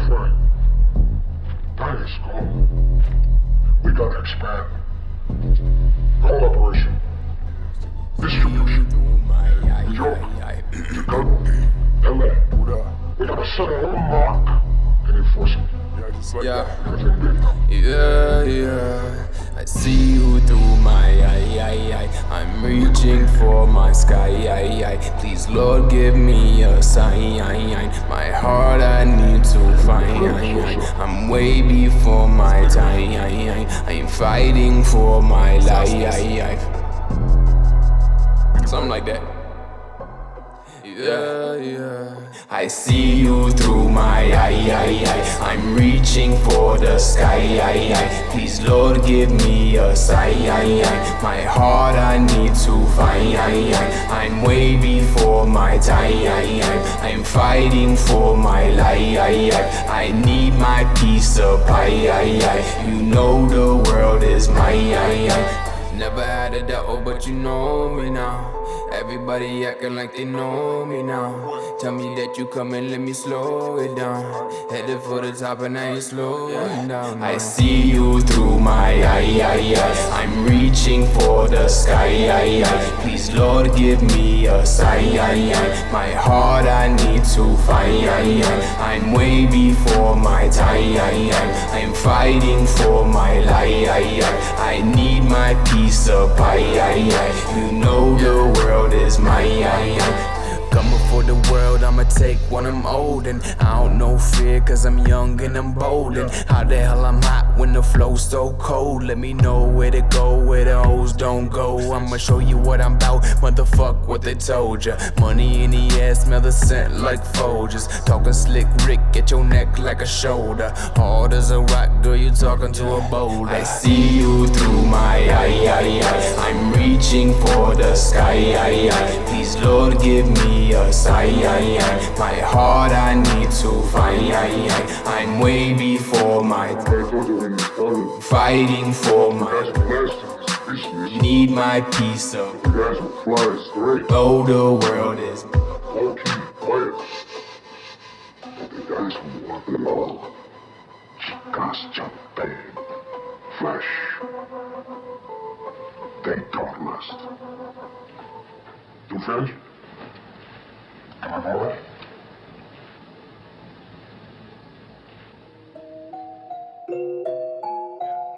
friend. Tiny Skull. We gotta expand. Call operation. Distribution. New York, Chicago, LA. We gotta set our own mark and enforce it. Yeah, just like Yeah. that. Everything big now. I see you through my eye. I'm reaching for my sky. Please, Lord, give me a sign. My heart I need to find. I'm way before my time. I'm fighting for my life. Something like that. Yeah. I see you through my eye. I'm reaching for the sky. Please, Lord, give me a sign. My heart I need to find. I'm way before my time. I'm fighting for my life. I need my piece of pie. You know the world is mine. Never had a doubt, but you know me now. Everybody acting like they know me now. Tell me that you come and let me slow it down. Headed for the top and I ain't slowing down. I see you through my eye. I'm reaching for the sky. Please, Lord, give me a sign. My heart I need to find. I'm way before my time. I'm fighting for my life. I need my piece of pie. You know the world is mine. Coming for the world, I'ma take when I'm old. And I don't know fear, cause I'm young and I'm bold. And how the hell I'm hot when the flow's so cold. Let me know where to go, where the hoes don't go. I'ma show you what I'm about, motherfuck what they told ya. Money in the air, smell the scent like Folgers. Talking slick Rick, get your neck like a shoulder. Hard as a rock, girl, you talking to a boulder. I see you through my eye. I'm reaching for the sky. Please, Lord, give me a sign. My heart I need to find. I'm way before my fighting for my need my piece of. You guys will fly straight. Oh, the world is. Low-key players. But the guys who want them all. Chicas jumping. Flesh. They don't lust. Two friends? Come on, all right?